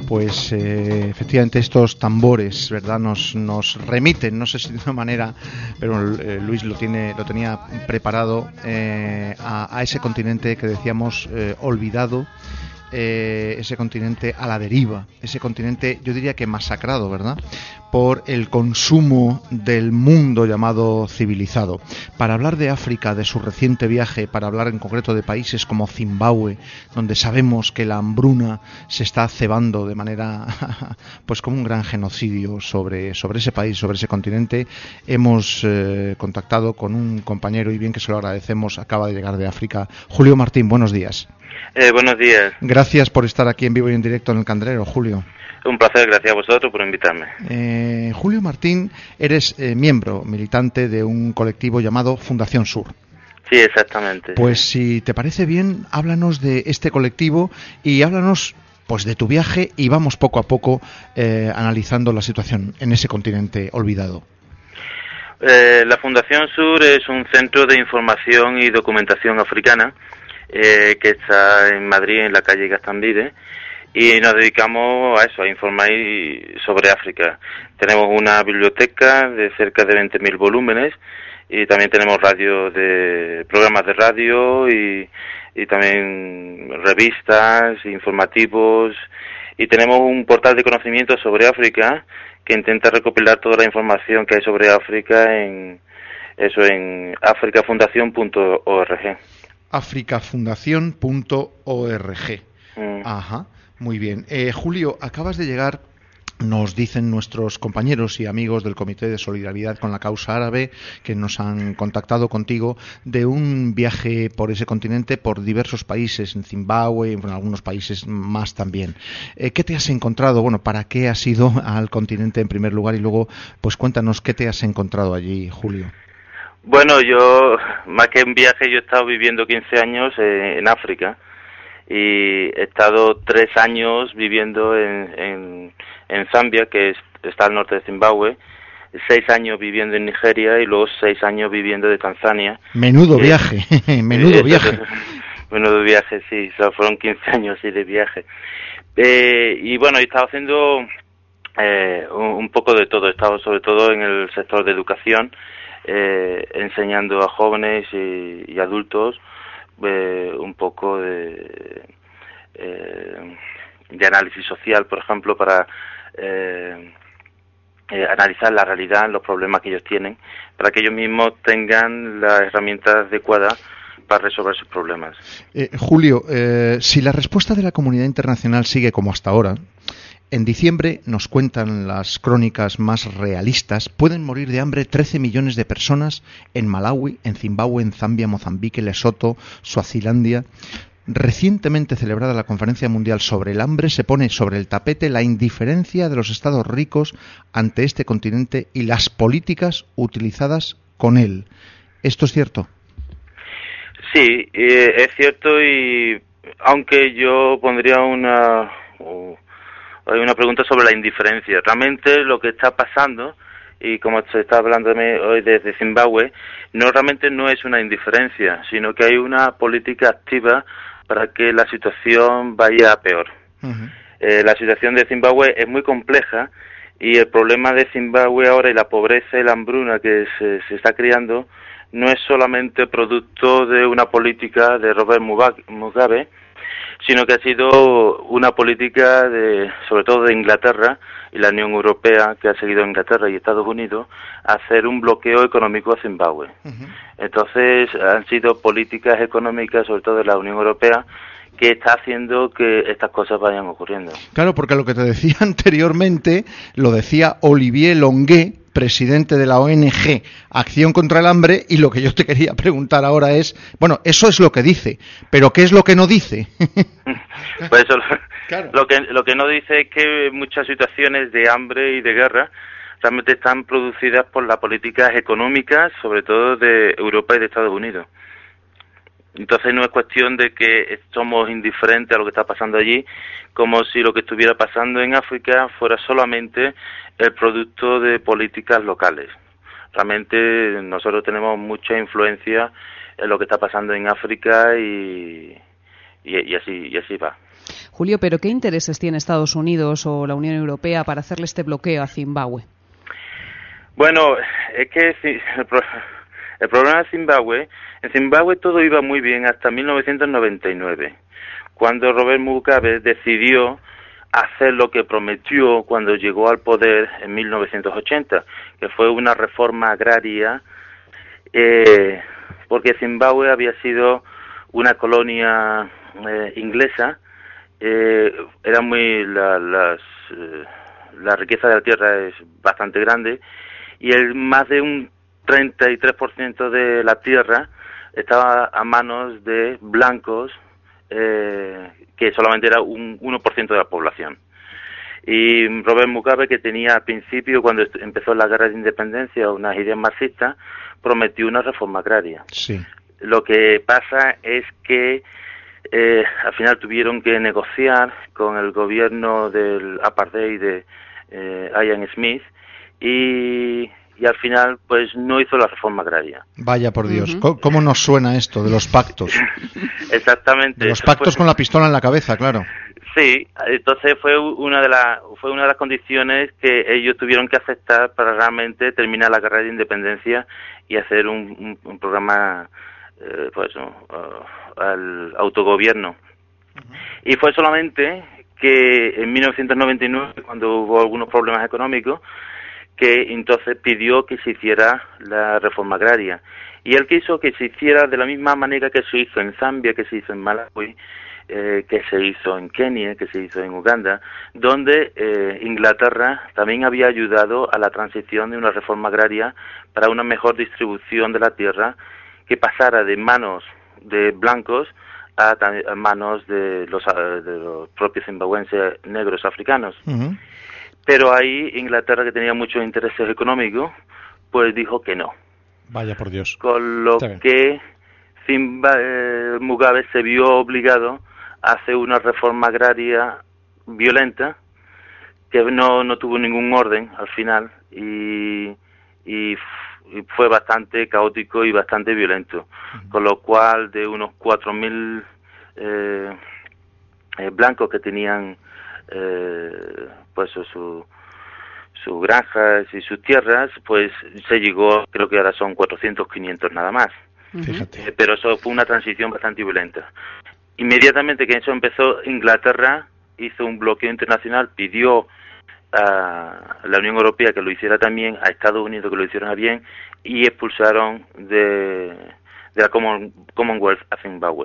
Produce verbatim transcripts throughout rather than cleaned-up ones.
pues eh, efectivamente estos tambores, ¿verdad?, nos, nos remiten, no sé si de una manera, pero eh, Luis lo tiene, lo tenía preparado eh, a, a ese continente que decíamos eh, olvidado. Eh, ese continente a la deriva, ese continente, yo diría que masacrado, ¿verdad?, por el consumo del mundo llamado civilizado. Para hablar de África, de su reciente viaje, para hablar en concreto de países como Zimbabue, donde sabemos que la hambruna se está cebando de manera, pues como un gran genocidio sobre, sobre ese país, sobre ese continente, hemos eh, contactado con un compañero, y bien que se lo agradecemos, acaba de llegar de África. Julio Martín, buenos días. Eh, buenos días. Gracias por estar aquí en vivo y en directo en El Candrero, Julio. Un placer, gracias a vosotros por invitarme. Eh, Julio Martín, eres eh, miembro, militante de un colectivo llamado Fundación Sur. Sí, exactamente. Pues si te parece bien, háblanos de este colectivo y háblanos pues de tu viaje y vamos poco a poco eh, analizando la situación en ese continente olvidado. Eh, la Fundación Sur es un centro de información y documentación africana eh, que está en Madrid, en la calle Gastambide, y nos dedicamos a eso, a informar sobre África. Tenemos una biblioteca de cerca de veinte mil volúmenes y también tenemos radio de programas de radio y, y también revistas, informativos, y tenemos un portal de conocimiento sobre África que intenta recopilar toda la información que hay sobre África en eso en africa fundación punto org. africa fundación punto org. Mm. Ajá, muy bien. Eh, Julio, acabas de llegar, nos dicen nuestros compañeros y amigos del Comité de Solidaridad con la Causa Árabe, que nos han contactado contigo, de un viaje por ese continente, por diversos países, en Zimbabue, en algunos países más también. Eh, ¿Qué te has encontrado? Bueno, ¿para qué has ido al continente en primer lugar? Y luego, pues cuéntanos qué te has encontrado allí, Julio. Bueno, yo, más que un viaje, yo he estado viviendo quince años eh, en África y he estado tres años viviendo en, en, en Zambia, que es, está al norte de Zimbabue, seis años viviendo en Nigeria y luego seis años viviendo de Tanzania. Menudo eh, viaje, menudo eh, viaje. Menudo viaje, sí, o sea, fueron quince años sí, de viaje. Eh, y bueno, he estado haciendo eh, un, un poco de todo, he estado sobre todo en el sector de educación, Eh, enseñando a jóvenes y, y adultos eh, un poco de, eh, de análisis social, por ejemplo, para eh, eh, analizar la realidad, los problemas que ellos tienen, para que ellos mismos tengan las herramientas adecuadas para resolver sus problemas. Eh, Julio, eh, si la respuesta de la comunidad internacional sigue como hasta ahora, en diciembre, nos cuentan las crónicas más realistas, pueden morir de hambre trece millones de personas en Malawi, en Zimbabue, en Zambia, Mozambique, Lesoto, Suazilandia. Recientemente celebrada la Conferencia Mundial sobre el Hambre, se pone sobre el tapete la indiferencia de los estados ricos ante este continente y las políticas utilizadas con él. ¿Esto es cierto? Sí, eh, es cierto, y aunque yo pondría una... Uh, Hay una pregunta sobre la indiferencia. Realmente lo que está pasando, y como se está hablando hoy desde Zimbabue, no realmente no es una indiferencia, sino que hay una política activa para que la situación vaya a peor. Uh-huh. Eh, la situación de Zimbabue es muy compleja y el problema de Zimbabue ahora y la pobreza y la hambruna que se, se está creando no es solamente producto de una política de Robert Mugabe, sino que ha sido una política de, sobre todo de Inglaterra y la Unión Europea, que ha seguido Inglaterra y Estados Unidos, a hacer un bloqueo económico a Zimbabue. Uh-huh. Entonces, han sido políticas económicas, sobre todo de la Unión Europea, que está haciendo que estas cosas vayan ocurriendo. Claro, porque lo que te decía anteriormente, lo decía Olivier Longuet, presidente de la O N G Acción contra el Hambre, y lo que yo te quería preguntar ahora es, bueno, eso es lo que dice, pero ¿qué es lo que no dice? Pues eso, claro. lo que lo que no dice es que muchas situaciones de hambre y de guerra realmente están producidas por las políticas económicas, sobre todo de Europa y de Estados Unidos. Entonces no es cuestión de que somos indiferentes a lo que está pasando allí, como si lo que estuviera pasando en África fuera solamente el producto de políticas locales. Realmente nosotros tenemos mucha influencia en lo que está pasando en África y, y, y así y así va. Julio, ¿pero qué intereses tiene Estados Unidos o la Unión Europea para hacerle este bloqueo a Zimbabue? Bueno, es que el, pro, el problema de Zimbabue, en Zimbabue todo iba muy bien hasta mil novecientos noventa y nueve, cuando Robert Mugabe decidió hacer lo que prometió cuando llegó al poder en mil novecientos ochenta, que fue una reforma agraria, eh, porque Zimbabue había sido una colonia eh, inglesa, eh, era muy la, las, eh, la riqueza de la tierra es bastante grande, y el más de un treinta y tres por ciento de la tierra estaba a manos de blancos, eh, que solamente era un uno por ciento de la población. Y Robert Mugabe, que tenía al principio, cuando empezó la guerra de independencia, unas ideas marxistas, prometió una reforma agraria. Sí. Lo que pasa es que eh, al final tuvieron que negociar con el gobierno del apartheid de eh, Ian Smith, y, y al final pues no hizo la reforma agraria. Vaya por Dios, Uh-huh. ¿cómo nos suena esto de los pactos? Exactamente. De los pactos fue... con la pistola en la cabeza, claro. Sí, entonces fue una de las fue una de las condiciones que ellos tuvieron que aceptar para realmente terminar la guerra de independencia y hacer un, un, un programa eh, pues uh, al autogobierno. Uh-huh. Y fue solamente que en mil novecientos noventa y nueve, cuando hubo algunos problemas económicos, que entonces pidió que se hiciera la reforma agraria. Y él quiso que se hiciera de la misma manera que se hizo en Zambia, que se hizo en Malawi, eh, que se hizo en Kenia, que se hizo en Uganda, donde eh, Inglaterra también había ayudado a la transición de una reforma agraria para una mejor distribución de la tierra, que pasara de manos de blancos a, a manos de los, de los propios zimbabuenses negros africanos. Uh-huh. Pero ahí Inglaterra, que tenía muchos intereses económicos, pues dijo que no. Vaya por Dios. Con lo que Zimba, eh, Mugabe se vio obligado a hacer una reforma agraria violenta, que no, no tuvo ningún orden al final, y, y, y fue bastante caótico y bastante violento. Uh-huh. Con lo cual, de unos cuatro mil eh, eh, blancos que tenían Eh, pues su sus granjas y sus tierras, pues se llegó, creo que ahora son cuatrocientos, quinientos nada más. Fíjate. Eh, pero eso fue una transición bastante violenta. Inmediatamente que eso empezó, Inglaterra hizo un bloqueo internacional, pidió a la Unión Europea que lo hiciera también, a Estados Unidos que lo hicieran bien, y expulsaron de, de la Common, Commonwealth a Zimbabue.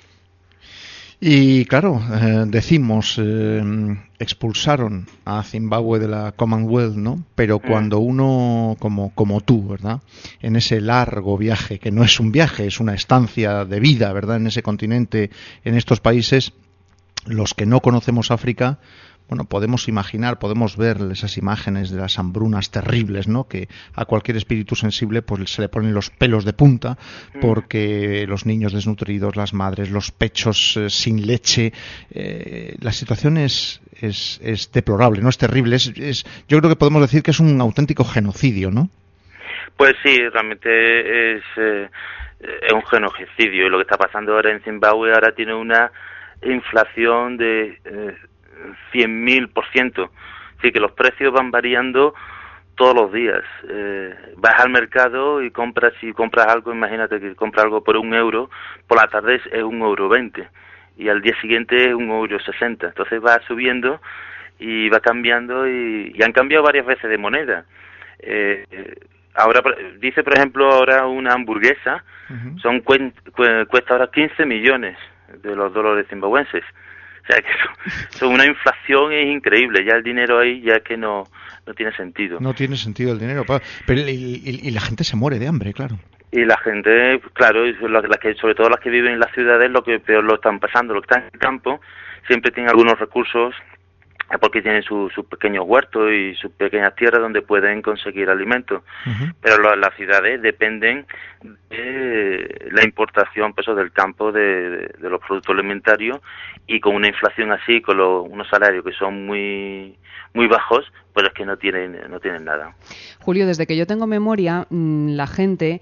Y claro, eh, decimos, eh, expulsaron a Zimbabue de la Commonwealth, ¿no? Pero cuando uno, como, como tú, ¿verdad? En ese largo viaje, que no es un viaje, es una estancia de vida, ¿verdad? En ese continente, en estos países, los que no conocemos África, bueno, podemos imaginar, podemos ver esas imágenes de las hambrunas terribles, ¿no? Que a cualquier espíritu sensible pues se le ponen los pelos de punta, porque los niños desnutridos, las madres, los pechos eh, sin leche, eh, la situación es, es, es deplorable, no es terrible, es, es, yo creo que podemos decir que es un auténtico genocidio, ¿no? Pues sí, realmente es, eh, es un genocidio, y lo que está pasando ahora en Zimbabue ahora tiene una inflación de eh, cien mil por ciento, así que los precios van variando todos los días. Eh, vas al mercado y compras, si compras algo, imagínate que compras algo por un euro, por la tarde es un euro veinte, y al día siguiente es un euro sesenta, entonces va subiendo y va cambiando, y, y han cambiado varias veces de moneda. Eh, ahora, dice por ejemplo, ahora una hamburguesa, uh-huh. son cuen, cu, cuesta ahora quince millones de los dólares zimbabuenses. O sea, que son una inflación es increíble. Ya el dinero ahí ya es que no, no tiene sentido. No tiene sentido el dinero. Pero y, y, y la gente se muere de hambre, claro. Y la gente, claro, las la que, sobre todo las que viven en las ciudades, lo que peor lo están pasando. Los que están en el campo siempre tienen algunos recursos, porque tienen sus su pequeños huertos y sus pequeñas tierras donde pueden conseguir alimentos. Uh-huh. Pero lo, las ciudades dependen de la importación pues, del campo de, de, de los productos alimentarios, y con una inflación así, con los, unos salarios que son muy muy bajos, pues es que no tienen no tienen nada. Julio, desde que yo tengo memoria, la gente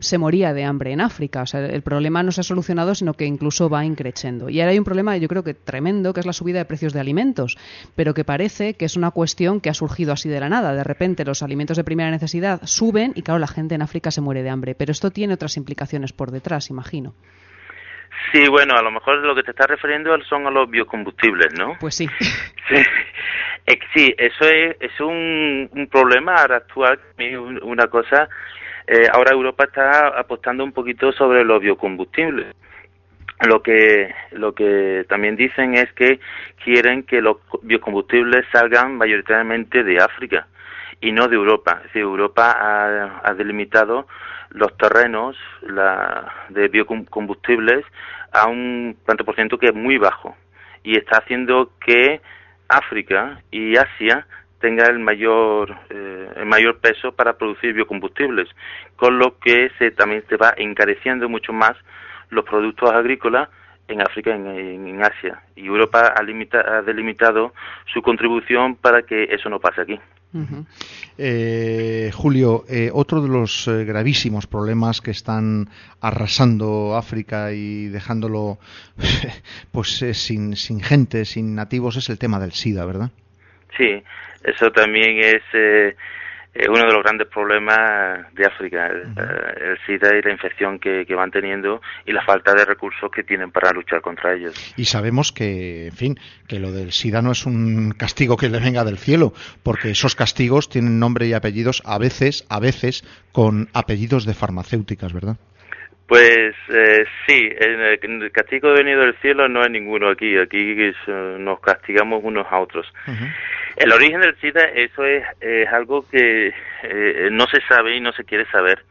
se moría de hambre en África. O sea, el problema no se ha solucionado, sino que incluso va increciendo. Y ahora hay un problema, yo creo que tremendo, que es la subida de precios de alimentos, pero que parece que es una cuestión que ha surgido así de la nada. De repente los alimentos de primera necesidad suben y, claro, la gente en África se muere de hambre. Pero esto tiene otras implicaciones por detrás, imagino. Sí, bueno, a lo mejor lo que te estás refiriendo son a los biocombustibles, ¿no? Pues sí. Sí, eh, sí eso es, es un, un problema ahora actual, una cosa. Eh, ahora Europa está apostando un poquito sobre los biocombustibles. Lo que lo que también dicen es que quieren que los biocombustibles salgan mayoritariamente de África y no de Europa. Es decir, Europa ha, ha delimitado los terrenos la, de biocombustibles a un tanto por ciento que es muy bajo y está haciendo que África y Asia tenga el mayor eh, el mayor peso para producir biocombustibles, con lo que se también se va encareciendo mucho más los productos agrícolas en África y en, en Asia, y Europa ha, limita, ha delimitado su contribución para que eso no pase aquí. Uh-huh. eh, Julio, eh, otro de los eh, gravísimos problemas que están arrasando África y dejándolo pues eh, sin, sin gente, sin nativos, es el tema del SIDA, ¿verdad? Sí, eso también es eh, uno de los grandes problemas de África, el, uh-huh. el SIDA y la infección que, que van teniendo y la falta de recursos que tienen para luchar contra ellos. Y sabemos que, en fin, que lo del SIDA no es un castigo que le venga del cielo, porque esos castigos tienen nombre y apellidos, a veces, a veces, con apellidos de farmacéuticas, ¿verdad? Pues eh, sí, el, el castigo venido del cielo no hay ninguno aquí, aquí es, uh, nos castigamos unos a otros. Uh-huh. El origen del SIDA, eso es, es algo que eh, no se sabe y no se quiere saber,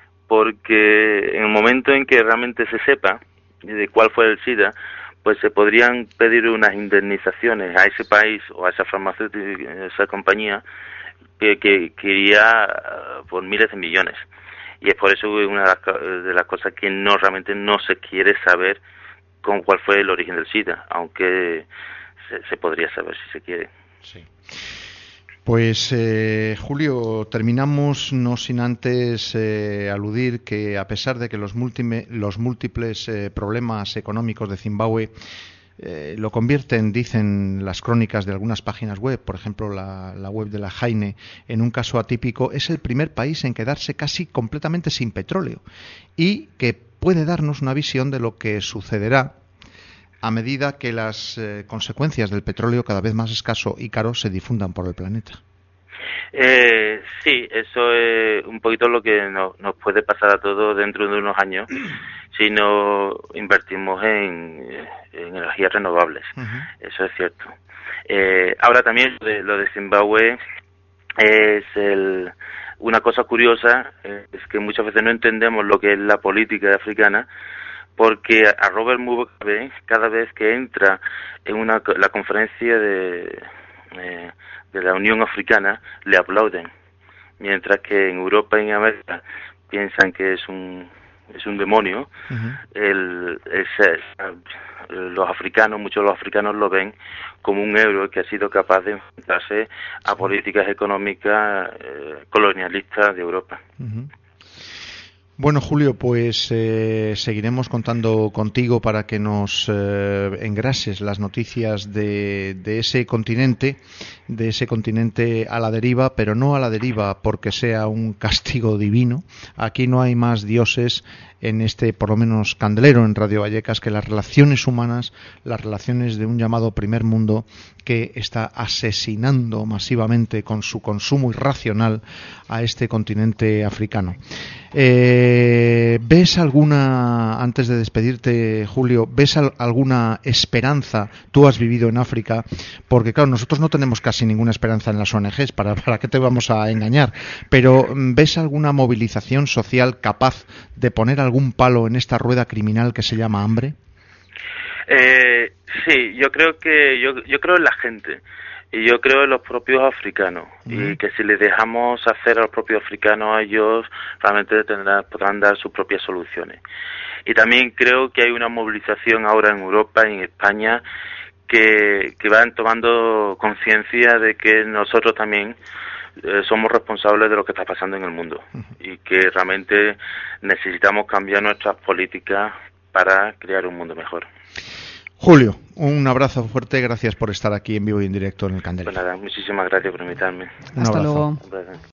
porque en el momento en que realmente se sepa de cuál fue el SIDA, pues se podrían pedir unas indemnizaciones a ese país o a esa farmacéutica, a esa compañía que, que, que iría por miles de millones. Y es por eso una de las, de las cosas que no realmente no se quiere saber con cuál fue el origen del SIDA, aunque se, se podría saber si se quiere. Sí. Pues eh, Julio, terminamos no sin antes eh, aludir que a pesar de que los, múltime, los múltiples eh, problemas económicos de Zimbabue Eh, lo convierten, dicen las crónicas de algunas páginas web, por ejemplo la, la web de la Jaine, en un caso atípico, es el primer país en quedarse casi completamente sin petróleo y que puede darnos una visión de lo que sucederá a medida que las eh, consecuencias del petróleo cada vez más escaso y caro se difundan por el planeta. Eh, sí, eso es un poquito lo que no, nos puede pasar a todos dentro de unos años si no invertimos en, en energías renovables. Uh-huh. Eso es cierto. Eh, ahora también lo de, lo de Zimbabue es el, una cosa curiosa, eh, es que muchas veces no entendemos lo que es la política africana, porque a Robert Mugabe, cada vez que entra en una la conferencia de, eh, de la Unión Africana, le aplauden, mientras que en Europa y en América piensan que es un es un demonio. Uh-huh. el, es, es, los africanos, muchos de los africanos lo ven como un héroe que ha sido capaz de enfrentarse a políticas económicas eh, colonialistas de Europa. Uh-huh. Bueno, Julio, pues eh, seguiremos contando contigo para que nos eh, engrases las noticias de, de ese continente, de ese continente a la deriva, pero no a la deriva porque sea un castigo divino. Aquí no hay más dioses en este, por lo menos, candelero en Radio Vallecas, que las relaciones humanas, las relaciones de un llamado primer mundo que está asesinando masivamente con su consumo irracional a este continente africano. Eh, ¿Ves alguna, antes de despedirte, Julio, ves al, alguna esperanza? Tú has vivido en África, porque claro, nosotros no tenemos casi ninguna esperanza en las O N Ges, ¿para, para qué te vamos a engañar? Pero ¿ves alguna movilización social capaz de poner algún palo en esta rueda criminal que se llama hambre? Eh, sí, yo creo que yo, yo creo en la gente y yo creo en los propios africanos. Uh-huh. Y que si les dejamos hacer a los propios africanos, ellos realmente tendrán, podrán dar sus propias soluciones. Y también creo que hay una movilización ahora en Europa y en España que, que van tomando conciencia de que nosotros también eh, somos responsables de lo que está pasando en el mundo uh-huh. y que realmente necesitamos cambiar nuestras políticas para crear un mundo mejor. Julio, un abrazo fuerte, gracias por estar aquí en vivo y en directo en el Candelero. Pues nada, muchísimas gracias por invitarme. Un Hasta abrazo. Luego.